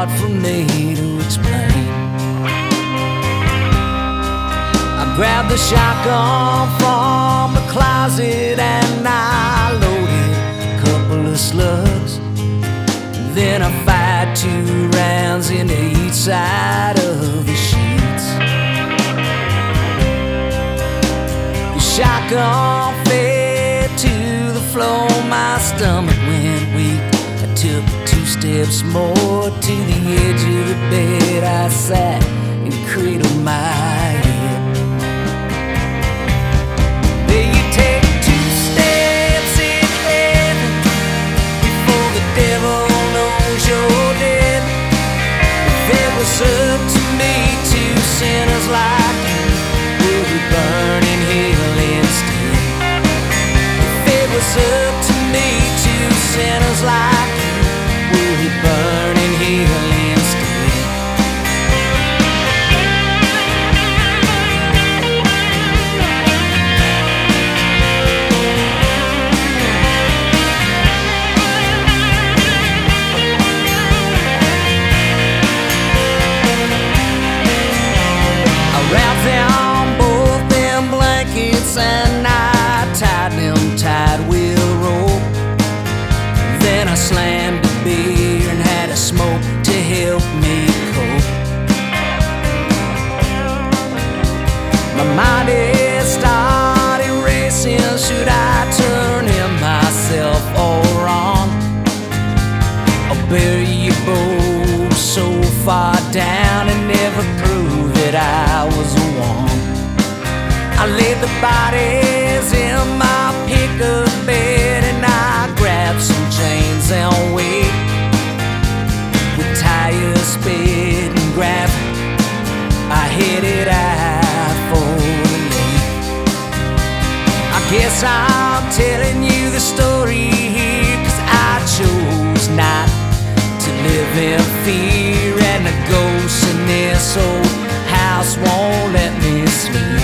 hard for me to explain. I grabbed the shotgun from the closet and I loaded a couple of slugs. Then I fired 2 rounds into each side of the sheets. The shotgun fell to the floor, my stomach went weak. I took 2 steps more to the edge of the bed. I sat and cradled my head. There you take 2 steps in heaven before the devil knows you're dead. If it was up to me, 2 sinners like you would be burning hell instead. If it was up to me, 2 sinners like you would be burning hell instead. I wrapped down both them blankets and I tied them tight with a rope. Then I slammed a beer and had a smoke to help me cope. My mind is started racing. Should I turn in myself all wrong, or bury you both so far down and never prove that I was the one? I laid the bodies in my pickup bed and I grabbed some chains and weight. With tires, spit and gravel, I headed out for the lake. I guess I'm telling you the story here 'cause I chose not to live in fear, and the ghost in this old house won't let me sleep.